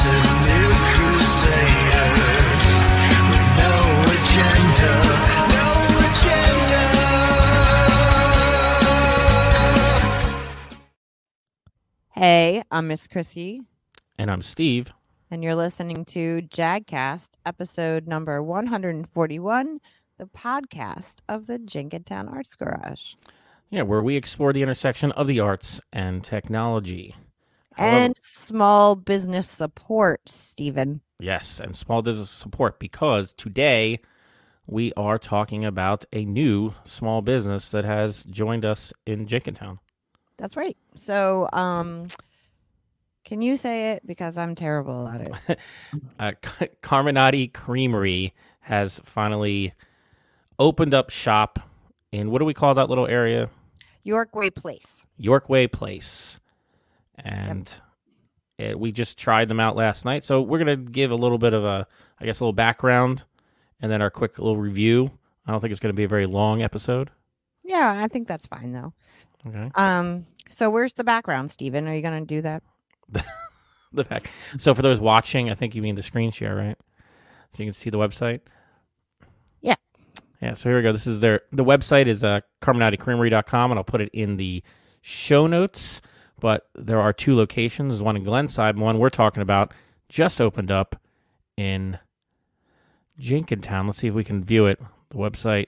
new crusaders with no agenda, no agenda. Hey, I'm Miss Chrissy. And I'm Steve. And you're listening to JAGcast, episode number 141, the podcast of the Jenkintown Arts Garage. Yeah, where we explore the intersection of the arts and technology. And small business support, Stephen. Yes, and small business support, because today we are talking about a new small business that has joined us in Jenkintown. That's right. So, can you say it? Because I'm terrible at it. Carminati Creamery has finally opened up shop in, what do we call that little area? Yorkway Place. Yorkway Place. And we just tried them out last night. So we're going to give a little bit of a little background and then our quick little review. I don't think it's going to be a very long episode. Yeah, I think that's fine, though. Okay. So where's the background, Stephen? Are you going to do that? The back. So for those watching, I think you mean the screen share, right? So you can see the website. Yeah. Yeah, so here we go. This is the website is CarminatiCreamery.com, and I'll put it in the show notes. But there are two locations. There's one in Glenside, and one we're talking about just opened up in Jenkintown. Let's see if we can view it. The website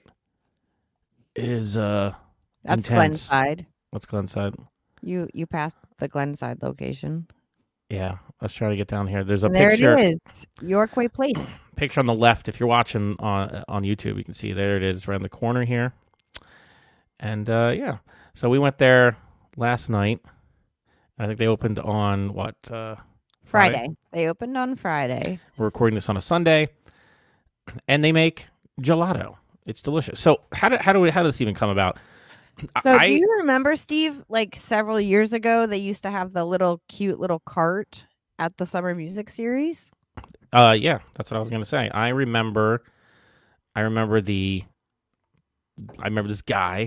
is That's intense. Glenside. What's Glenside? You passed the Glenside location. Yeah, let's try to get down here. There's a there picture. There it is, Yorkway Place. Picture on the left. If you're watching on YouTube, you can see there it is around the corner here. And yeah, so we went there last night. I think they opened on what? Friday. They opened on Friday. We're recording this on a Sunday, and they make gelato. It's delicious. So how did this even come about? So do you remember, Steve, like several years ago, they used to have the cute little cart at the Summer Music Series? Yeah, that's what I was going to say. I remember this guy.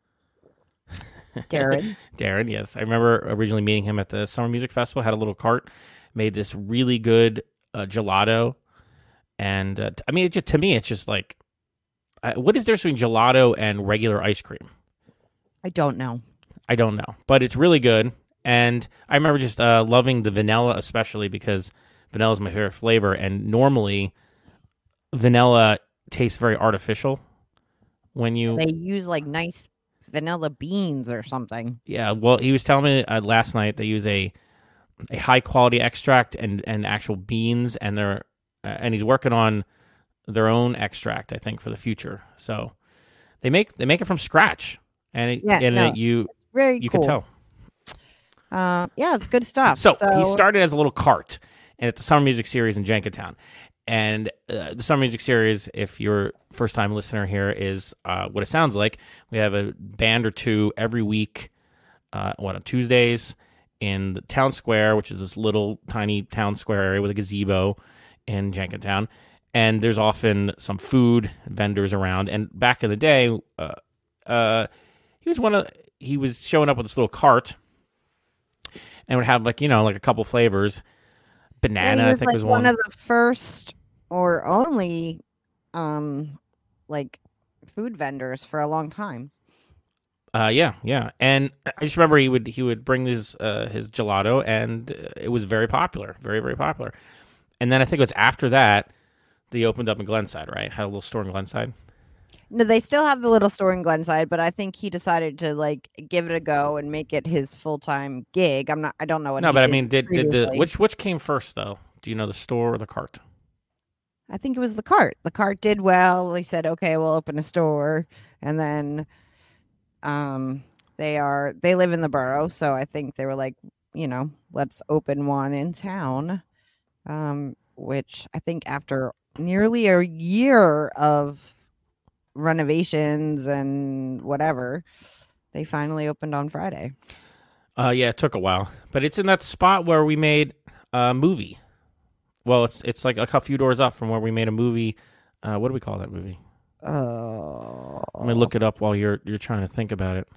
Darren, yes. I remember originally meeting him at the Summer Music Festival, had a little cart, made this really good gelato. And to me, it's just like, what is there between gelato and regular ice cream? I don't know, but it's really good. And I remember just loving the vanilla, especially because vanilla is my favorite flavor. And normally, vanilla tastes very artificial when they use like nice vanilla beans or something. Yeah, well, he was telling me last night they use a high quality extract and actual beans, and he's working on their own extract, I think, for the future. So they make it from scratch. And you cool. can tell. Yeah, it's good stuff. So he started as a little cart at the Summer Music Series in Jenkintown. And the Summer Music Series, if you're a first-time listener here, is what it sounds like. We have a band or two every week, on Tuesdays in the town square, which is this little tiny town square area with a gazebo in Jenkintown. And there's often some food vendors around. And back in the day, he was showing up with this little cart and would have a couple flavors. Banana, I think was one of the first or only food vendors for a long time. Yeah. And I just remember he would bring his gelato, and it was very popular, very, very popular. And then I think it was after that they opened up in Glenside, right? Had a little store in Glenside. No, they still have the little store in Glenside, but I think he decided to give it a go and make it his full-time gig. I don't know what. No, but I mean, did which came first though? Do you know, the store or the cart? I think it was the cart. The cart did well. They said, "Okay, we'll open a store," and then, they live in the borough, so I think they were like, let's open one in town, which I think after nearly a year of renovations and whatever, they finally opened on Friday. Yeah, it took a while, but it's in that spot where we made a movie. Well, it's like a few doors up from where we made a movie. What do we call that movie? Let me look it up while you're trying to think about it.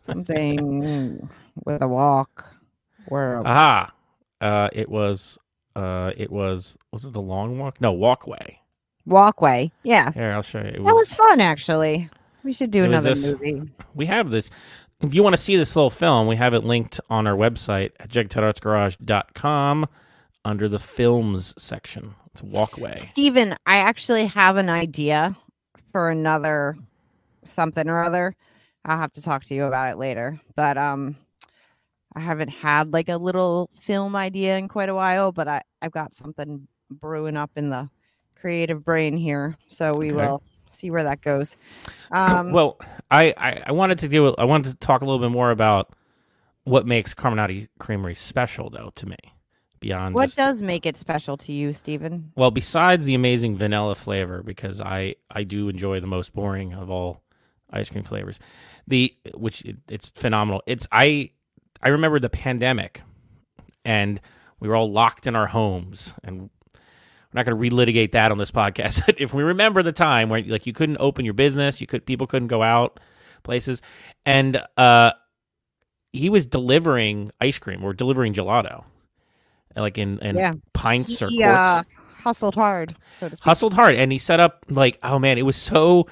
Something with a walk. Aha! It was it was it the Long Walk? No, Walkway. Walkway. Yeah. Here, I'll show you. It That was fun, actually. We should do It was another this- movie. We have this. If you want to see this little film, we have it linked on our website at jegtadartsgarage.com under the films section. It's Walkway. Steven, I actually have an idea for another something or other. I'll have to talk to you about it later. But I haven't had like a little film idea in quite a while, but I've got something brewing up in the creative brain here. So we Okay. will see where that goes. Well, I wanted to talk a little bit more about what makes Carminati Creamery special, though, to me. Beyond what just, does make it special to you, Steven? well, besides the amazing vanilla flavor, because I do enjoy the most boring of all ice cream flavors, it's phenomenal. I remember the pandemic, and we were all locked in our homes, and we're not going to relitigate that on this podcast. If we remember the time where like you couldn't open your business, people couldn't go out places, and he was delivering ice cream or delivering gelato, like in Yeah. pints or He quarts. hustled hard, so to speak. Hustled hard, and he set up like, oh man, it was so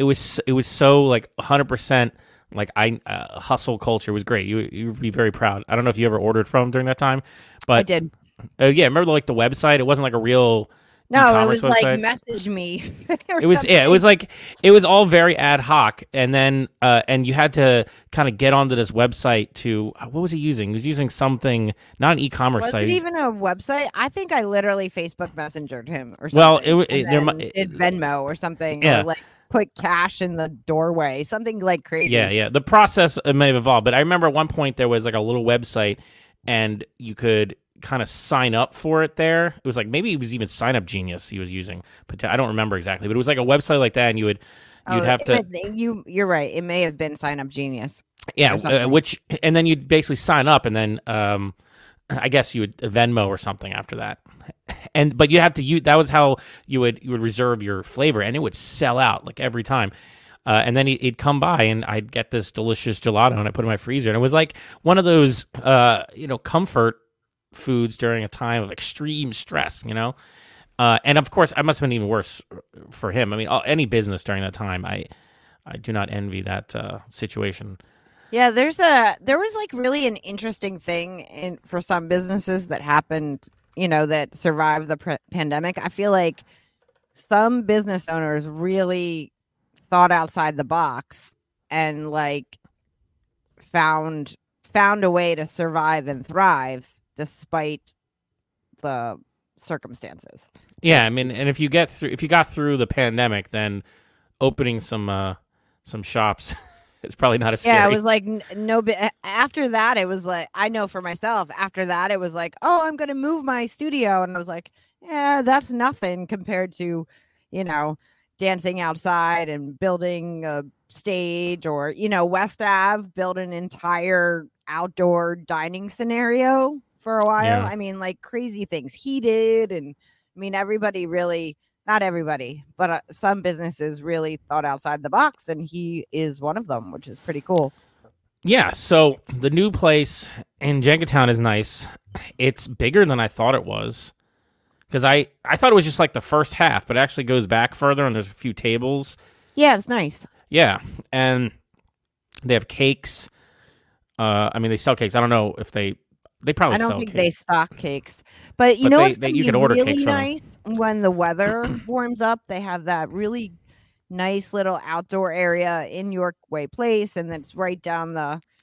like 100% like hustle culture. It was great. You would be very proud. I don't know if you ever ordered from him during that time, but I did. yeah, remember like the website? It wasn't like a real No, it e-commerce was like website. message me. It was like it was all very ad hoc, and then and you had to kind of get onto this website to what was he using? He was using something, not an e-commerce Was site. it even a website? I think I literally Facebook Messengered him or something. Well, and there then mi- did Venmo or something. Yeah. Or like put cash in the doorway, something like crazy. Yeah. The process may have evolved, but I remember at one point there was like a little website, and you could kind of sign up for it there. It was like maybe it was even Sign Up Genius he was using, but I don't remember exactly. But it was like a website like that, and you'd have to You're right. It may have been Sign Up Genius. yeah, or something. and then you'd basically sign up, and then I guess you would Venmo or something after that. But you have to that was how you would reserve your flavor, and it would sell out like every time. And then he'd come by, and I'd get this delicious gelato, and I put it in my freezer, and it was like one of those comfort foods during a time of extreme stress, and of course, I must have been even worse for him. I mean, any business during that time, I do not envy that situation. Yeah, there was like really an interesting thing for some businesses that happened, that survived the pandemic. I feel like some business owners really thought outside the box and like found a way to survive and thrive despite the circumstances. Yeah, I mean, and if you got through the pandemic, then opening some shops is probably not as scary. Yeah, it was like after that, it was like, I know for myself, after that, it was like, oh, I'm going to move my studio. And I was like, yeah, that's nothing compared to, dancing outside and building a stage, or, West Ave built an entire outdoor dining scenario for a while. Yeah. I mean, like crazy things he did. And I mean, everybody really, not everybody, but some businesses really thought outside the box, and he is one of them, which is pretty cool. Yeah, so the new place in Jenkintown is nice. It's bigger than I thought it was, because I thought it was just like the first half, but it actually goes back further, and there's a few tables. Yeah, it's nice. Yeah, and they have cakes. I mean, they sell cakes. I don't know if they probably I don't sell think cakes. they stock cakes, but you But know they- what's they- gonna you be can order really cakes from them. nice when the weather warms up. They have that really nice little outdoor area in York Way Place, and it's right down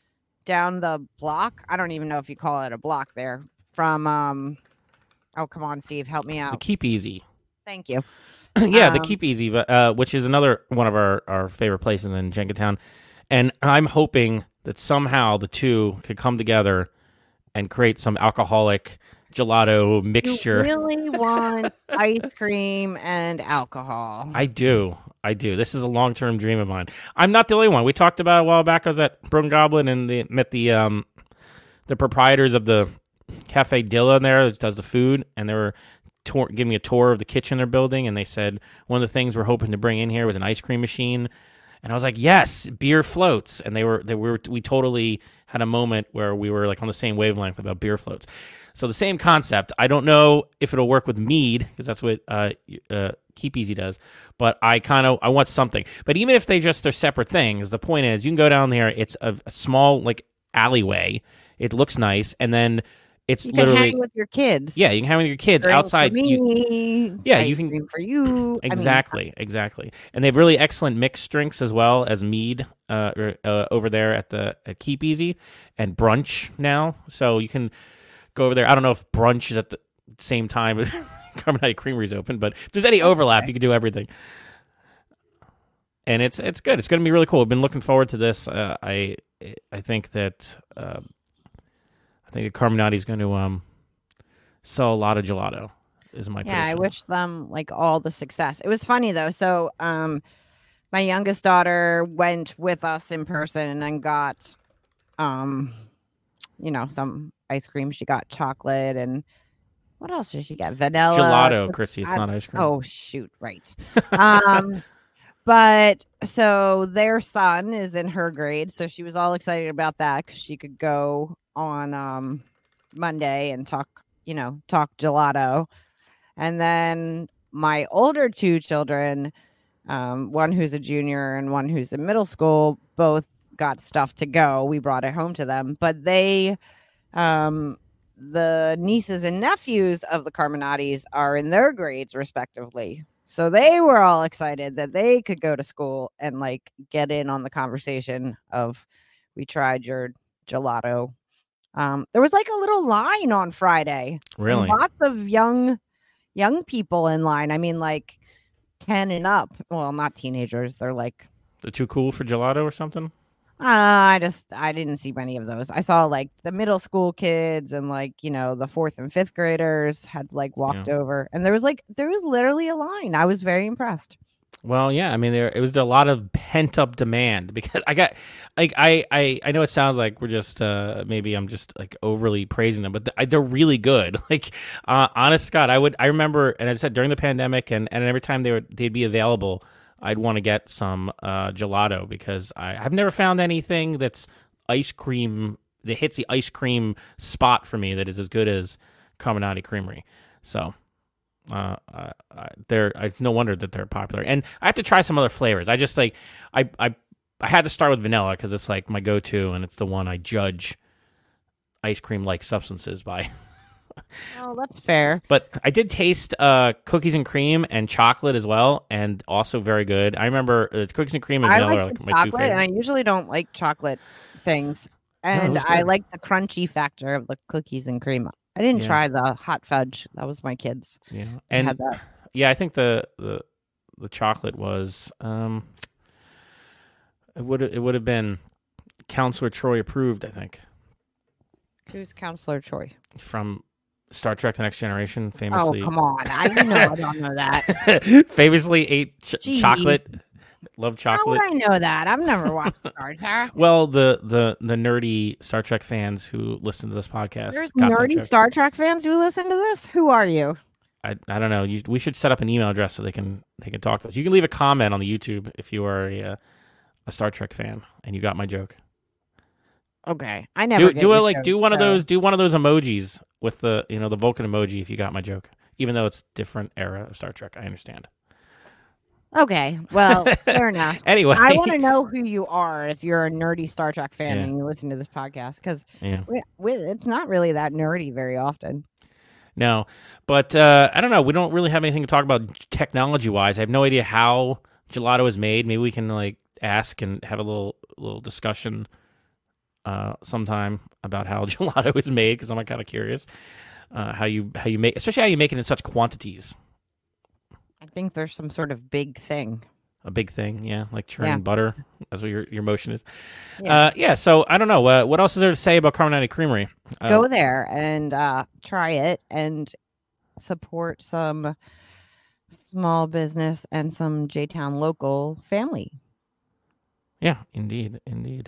the block. I don't even know if you call it a block there from. Oh, come on, Steve, help me The out. Keep Easy. Thank you. Yeah, the Um, Keep Easy, but which is another one of our favorite places in Jenkintown. And I'm hoping that somehow the two could come together and create some alcoholic gelato mixture. You really want ice cream and alcohol. I do. This is a long-term dream of mine. I'm not the only one. We talked about it a while back. I was at Broken Goblin and met the proprietors of the Cafe Dilla in there that does the food, and they were giving me a tour of the kitchen they're building, and they said one of the things we're hoping to bring in here was an ice cream machine. And I was like, yes, beer floats. And we totally had a moment where we were like on the same wavelength about beer floats. So the same concept. I don't know if it'll work with mead because that's what Keep Easy does. But I want something. But even if they're separate things, the point is you can go down there. It's a small like alleyway. It looks nice, and then it's You can literally hang with your kids. yeah. You can hang with your kids Drink outside. For me, Yeah, ice you can- cream for you. Exactly. And they have really excellent mixed drinks as well as mead over there at Keep Easy and brunch now. So you can go over there. I don't know if brunch is at the same time Carmenati Creamery is open, but if there's any overlap, you can do everything. And it's good. It's going to be really cool. I've been looking forward to this. I think that Carmenati is going to sell a lot of gelato. Is my Yeah, I prediction. wish them like all the success. It was funny though. So, my youngest daughter went with us in person and then got, some ice cream. She got chocolate and what else did she get? Vanilla Gelato, Chrissy. It's I- not ice cream. Oh shoot! Right. But so their son is in her grade, so she was all excited about that because she could go on Monday and talk gelato. And then my older two children, one who's a junior and one who's in middle school, both got stuff to go. We brought it home to them, but they, the nieces and nephews of the Carmenatis are in their grades respectively. So they were all excited that they could go to school and like get in on the conversation of we tried your gelato. There was like a little line on Friday. And Really? lots of young people in line. I mean, like 10 and up. Well, not teenagers. They're like, They're too cool for gelato or something? I didn't see many of those. I saw like the middle school kids and like, the 4th and 5th graders had like walked over and there was literally a line. I was very impressed. Well, yeah. I mean, it was a lot of pent up demand because I got like I know it sounds like we're just maybe I'm just like overly praising them, but they're really good. Like, honest to God, I remember, and I said during the pandemic, and every time they'd be available, I'd want to get some gelato because I've never found anything that's ice cream that hits the ice cream spot for me that is as good as Carmenati Creamery. So. It's no wonder that they're popular, and I have to try some other flavors. I just like I had to start with vanilla because it's like my go-to, and it's the one I judge ice cream like substances by. Oh, that's fair. But I did taste cookies and cream and chocolate as well, and also very good. I remember cookies and cream and I vanilla are like like the my two chocolate, and favorites. I usually don't like chocolate things, it and was I good. like the crunchy factor of the cookies and cream. I didn't Yeah. try the hot fudge. That was my kids. Yeah, I and had that. yeah, I think the chocolate was it would have been Counselor Troy approved. I think Who's Counselor Troy? from Star Trek: The Next Generation, Oh, famously. come on. I don't know that. famously ate Gee. chocolate. Love How chocolate. would I know that? I've never watched Star Trek. Well, the nerdy Star Trek fans who listen to this podcast There's got that nerdy joke. Star Trek fans who listen to this. Who are you? I don't know. We should set up an email address so they can talk to us. You can leave a comment on the YouTube if you are a Star Trek fan and you got my joke. Okay, I never Do one of those emojis with the the Vulcan emoji if you got my joke. Even though it's different era of Star Trek, I understand. Okay, well, fair enough. Anyway, I want to know who you are if you're a nerdy Star Trek fan Yeah. and you listen to this podcast because yeah. it's not really that nerdy very often. No, but I don't know. We don't really have anything to talk about technology-wise. I have no idea how gelato is made. Maybe we can like ask and have a little discussion sometime about how gelato is made because I'm kind of curious how you make, especially how you make it in such quantities. I think there's some sort of big thing. A big thing, yeah, like churning Yeah. butter. That's what your motion is. Yeah. So I don't know. What else is there to say about Carmenati Creamery? Go there and try it and support some small business and some J-Town local family. Yeah, indeed.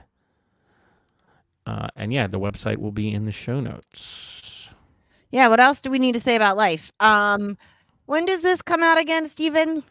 And yeah, the website will be in the show notes. Yeah, what else do we need to say about life? When does this come out again, Stephen?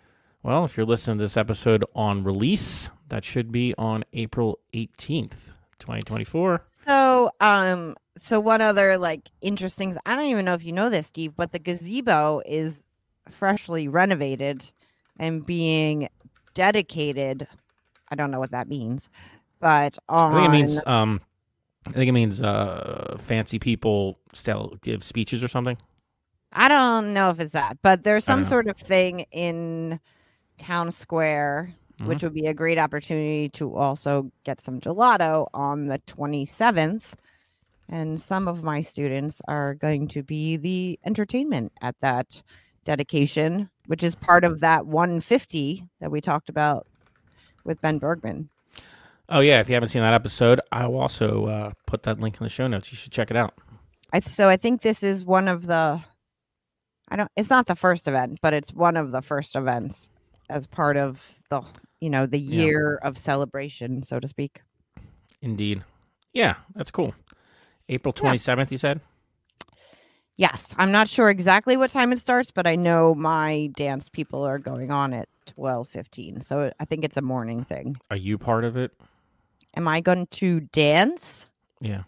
Well, if you're listening to this episode on release, that should be on April 18th, 2024. So one other like interesting, I don't even know if you know this, Steve, but the gazebo is freshly renovated and being dedicated. I don't know what that means, but I think it means fancy people still give speeches or something. I don't know if it's that, but there's I don't some know. sort of thing in Town Square, which Mm-hmm. would be a great opportunity to also get some gelato on the 27th. And some of my students are going to be the entertainment at that dedication, which is part of that 150 that we talked about with Ben Bergman. Oh yeah, if you haven't seen that episode, I will also put that link in the show notes. You should check it out. So I think this is one of the, it's not the first event, but it's one of the first events as part of the, the year of celebration, so to speak. Indeed. Yeah, that's cool. April 27th, you said? Yes. I'm not sure exactly what time it starts, but I know my dance people are going on at 12:15. So I think it's a morning thing. Are you part of it? Am I going to dance? Yeah.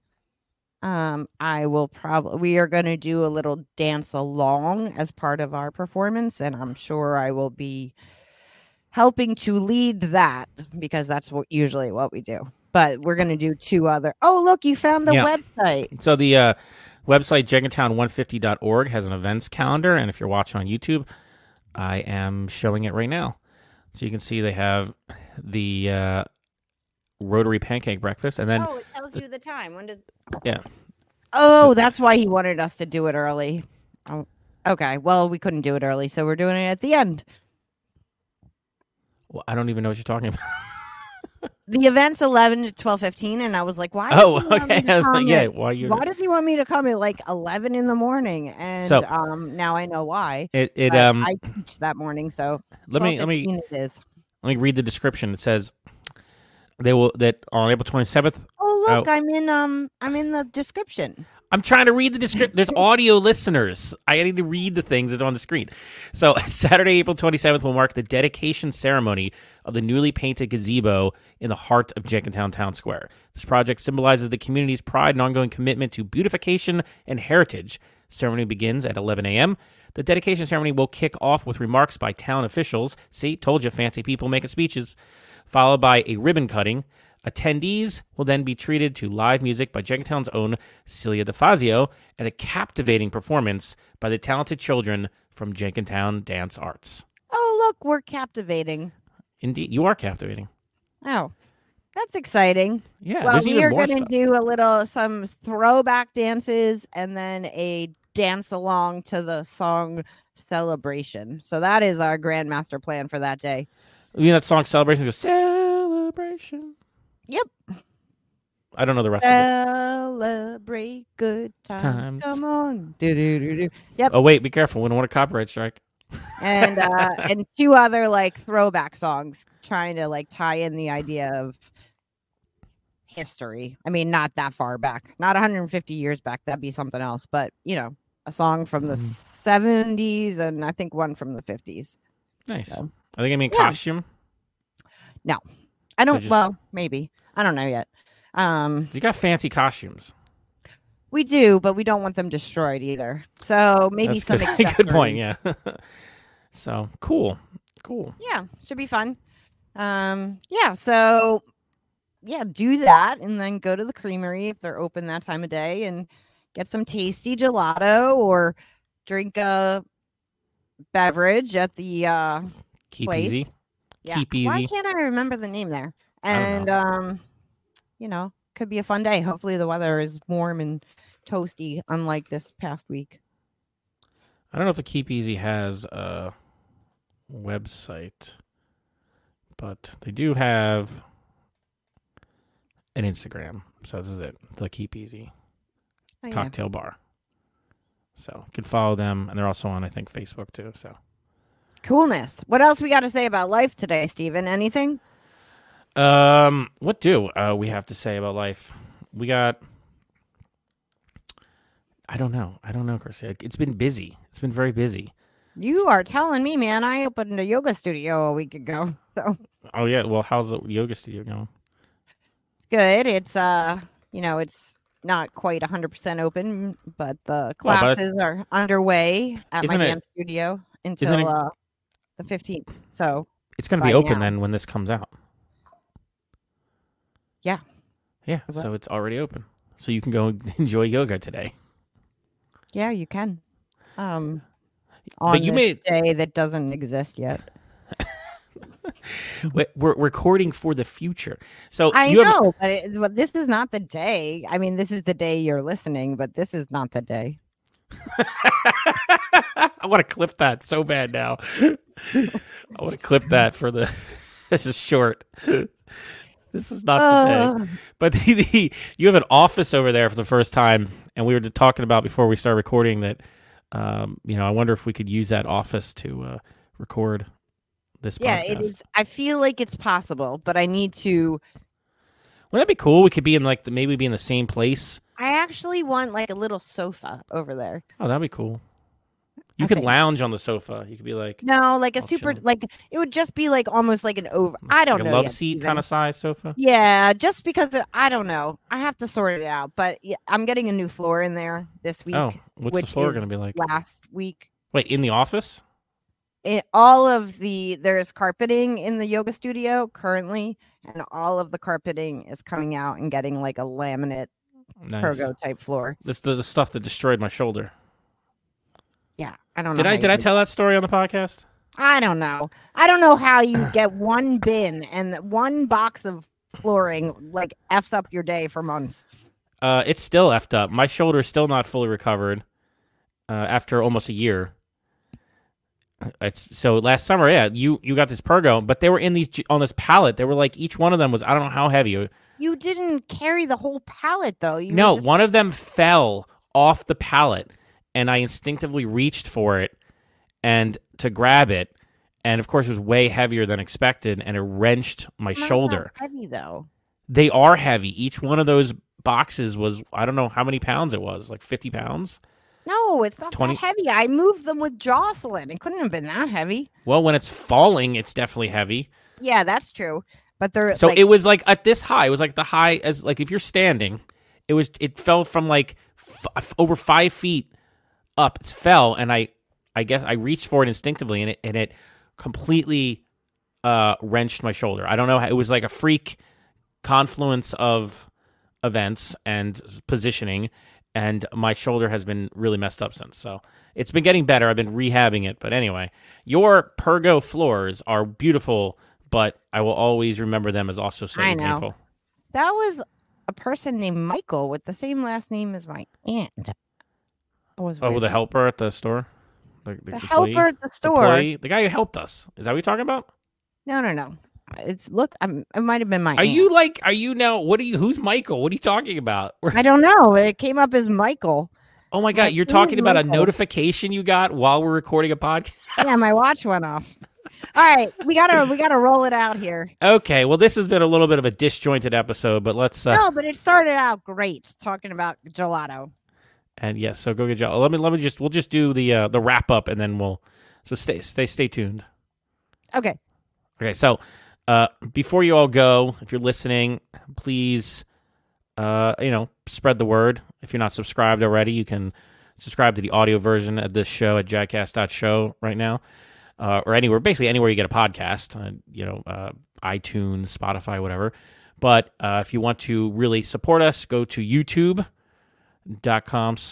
I will we are going to do a little dance along as part of our performance, and I'm sure I will be helping to lead that because that's usually what we do. But we're going to do two other. Oh, look, you found the website. So the website jenkintown150.org has an events calendar, and if you're watching on YouTube, I am showing it right now. So you can see they have the Rotary Pancake Breakfast, and then It tells you the time. When does? yeah. Oh, that's why he wanted us to do it early. Oh, okay. Well, we couldn't do it early, so we're doing it at the end. Well, I don't even know what you're talking about. The event's 11 to 12:15, and I was like, "Why?" Oh, does he want me okay. to I was like, come yeah. at- Why does he want me to come at like 11 in the morning? And So- now I know why. I teach that morning, so let me 12:15 it is. let me read the description. It says that on April 27th. Oh, look, I'm in the description. I'm trying to read the description. There's audio listeners. I need to read the things that are on the screen. So Saturday, April 27th will mark the dedication ceremony of the newly painted gazebo in the heart of Jenkintown Town Square. This project symbolizes the community's pride and ongoing commitment to beautification and heritage. The ceremony begins at 11 a.m. The dedication ceremony will kick off with remarks by town officials. See, told you, fancy people making speeches. Followed by a ribbon cutting. Attendees will then be treated to live music by Jenkintown's own Celia DeFazio and a captivating performance by the talented children from Jenkintown Dance Arts. Oh, look, we're captivating. Indeed, you are captivating. Oh, that's exciting. Yeah, Well, there's we even are more going to stuff. do some throwback dances and then a dance along to the song Celebration. So that is our grand master plan for that day. You know that song Celebration goes, Celebration. Yep. I don't know the rest of it. Celebrate good times. Times. Come on. Do. Yep. Oh, wait, be careful. We don't want a copyright strike. And two other like throwback songs trying to like tie in the idea of history. I mean, not that far back, not 150 years back. That'd be something else. But, a song from the 70s and I think one from the 50s. Nice. So, I think I mean yeah. costume. I don't, just- well, maybe. I don't know yet. You got fancy costumes. We do, but we don't want them destroyed either. So maybe That's some good. Good point. accessories. Yeah. So cool. Yeah, should be fun. So do that and then go to the creamery if they're open that time of day and get some tasty gelato or drink a beverage at the Keep place. easy. Yeah. Keep easy. Why can't I remember the name there? I don't And could be a fun day. Hopefully the weather is warm and toasty, unlike this past week. I don't know if the Keep Easy has a website, but they do have an Instagram. So this is it. The Keep Easy Oh, yeah. Cocktail Bar. So you can follow them, and they're also on, I think, Facebook too. So Coolness. What else we got to say about life today, Stephen? Anything? what do we have to say about life? We got. I don't know, Chris. It's been busy. It's been very busy. You are telling me, man. I opened a yoga studio a week ago. So Oh yeah. Well, how's the yoga studio going? it's good. It's it's not quite 100% open, but the Well, but classes are underway at my Isn't it- dance studio isn't until it- the 15th. So It's going to by be open now. then when this comes out. Yeah. Yeah, It will. so it's already open. So you can go enjoy yoga today. yeah, you can. On But you this made day that doesn't exist yet. we're recording for the future. So I you have know, but this is not the day. I mean, this is the day you're listening, but this is not the day. I want to clip that so bad now. I want to clip that for the this is short. This is not the day. But you have an office over there for the first time, and we were talking about before we started recording that, I wonder if we could use that office to record this Yeah, podcast. it is. I feel like it's possible, but I need to. Wouldn't that be cool? We could be in maybe be in the same place. I actually want like a little sofa over there. Oh, that'd be cool. You I could think- lounge on the sofa. You could be like No, like a I'll super, chill. like it would just be like almost like an over. I don't like a know. love yet, seat Steven. kind of size sofa. Yeah, just because I don't know. I have to sort it out. But yeah, I'm getting a new floor in there this week. Oh, what's the which floor is going to be like? Last week, Wait, in the office? there's carpeting in the yoga studio currently, and all of the carpeting is coming out and getting like a laminate Nice. Pergo type floor. This the stuff that destroyed my shoulder. Yeah, I don't know. Did how I you did I do tell that story on the podcast? I don't know. I don't know how you get one bin and one box of flooring like f's up your day for months. It's still effed up. My shoulder's still not fully recovered after almost a year. It's so last summer, yeah. You got this Pergo, but they were in these on this pallet. They were like each one of them was I don't know how heavy. You didn't carry the whole pallet though. You No, were just- one of them fell off the pallet, and I instinctively reached for it and to grab it, and of course it was way heavier than expected, and it wrenched my Not that shoulder. heavy though. They are heavy. Each one of those boxes was I don't know how many pounds it was, like 50 pounds. No, it's not 20 that heavy. I moved them with Jocelyn. It couldn't have been that heavy. Well, when it's falling, it's definitely heavy. Yeah, that's true. But they're So like, it was like at this high. It was like the high as like if you're standing, it fell from like over 5 feet up. It fell, and I guess I reached for it instinctively, and it completely wrenched my shoulder. I don't know how, it was like a freak confluence of events and positioning, and my shoulder has been really messed up since. So it's been getting better. I've been rehabbing it, but anyway, your Pergo floors are beautiful, but I will always remember them as also so I know. painful. that was a person named Michael with the same last name as my aunt. That was Oh, weird. the helper at the store, the The employee? helper at the The store. employee? The guy who helped us. Is that what you're talking about? No. It's look. It might have been my. Are aunt. you Are you now? Who's Michael? What are you talking about? I don't know. It came up as Michael. Oh my God, Like, you're who is talking about a Michael? notification you got while we're recording a podcast? Yeah, my watch went off. All right, we gotta roll it out here. Okay, well, this has been a little bit of a disjointed episode, but let's No, but it started out great talking about gelato. and yes, so go get Joe. We'll just do the wrap up, and then stay tuned. Okay. Okay, so before you all go, if you're listening, please spread the word. If you're not subscribed already, you can subscribe to the audio version of this show at jackass.show right now, or basically anywhere you get a podcast, iTunes, Spotify, whatever. But if you want to really support us, go to youtube.com/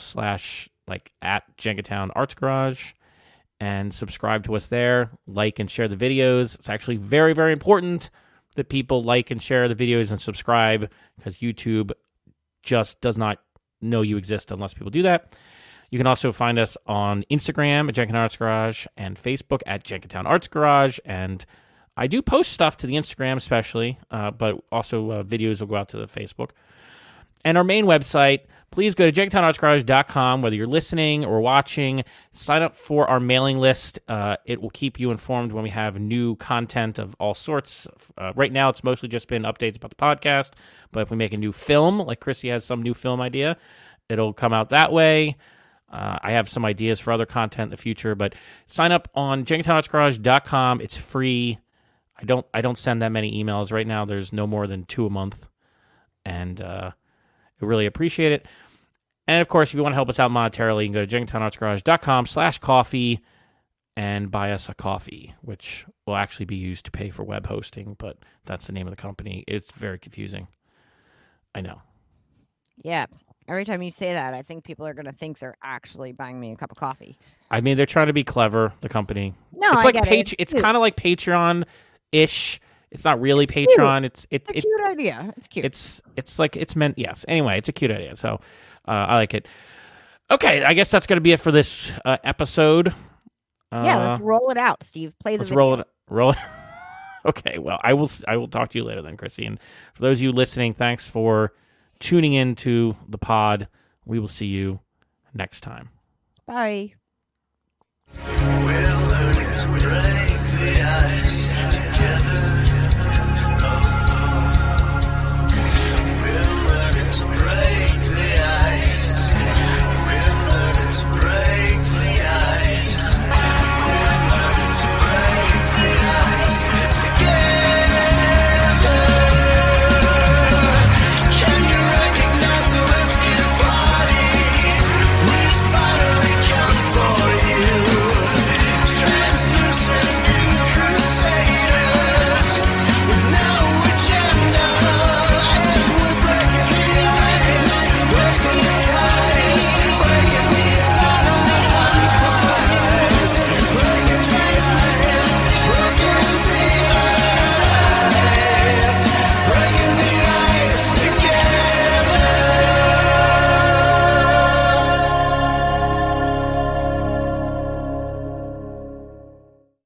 at Jenkintown Arts Garage and subscribe to us there. Like and share the videos. It's actually very, very important that people like and share the videos and subscribe, because YouTube just does not know you exist unless people do that. You can also find us on Instagram at Jenkintown Arts Garage and Facebook at Jenkintown Arts Garage. And I do post stuff to the Instagram especially, but also videos will go out to the Facebook. And our main website, please go to jenkintownartsgarage.com. Whether you're listening or watching, sign up for our mailing list. It will keep you informed when we have new content of all sorts. Right now, it's mostly just been updates about the podcast. But if we make a new film, like Chrissy has some new film idea, it'll come out that way. I have some ideas for other content in the future, but sign up on jenkintownartsgarage.com. It's free. I don't send that many emails right now. There's no more than 2 a month. and we really appreciate it. And of course, if you want to help us out monetarily, you can go to JenkintownArtsGarage.com/coffee and buy us a coffee, which will actually be used to pay for web hosting, but that's the name of the company. It's very confusing. I know. Yeah. Every time you say that, I think people are going to think they're actually buying me a cup of coffee. I mean, they're trying to be clever, the company. No, it's I like get it. It's kind of like Patreon-ish. It's not really Patreon. It's a cute idea. It's cute. It's like it's meant. Yes. Anyway, it's a cute idea. So I like it. Okay, I guess that's going to be it for this episode. Let's roll it out, Steve. Play the Let's video. roll it. Okay, well, I will talk to you later then, Chrissy. And for those of you listening, thanks for tuning in to the pod. We will see you next time. Bye. We're learning to break the ice together.